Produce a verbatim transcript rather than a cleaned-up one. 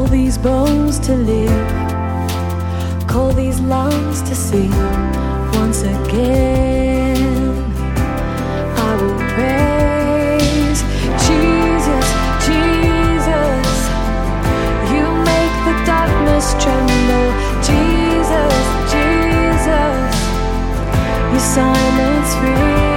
these bones to live, call these lungs to sing once again. I will praise Jesus, Jesus. You make the darkness tremble. Jesus, Jesus. You silence fear.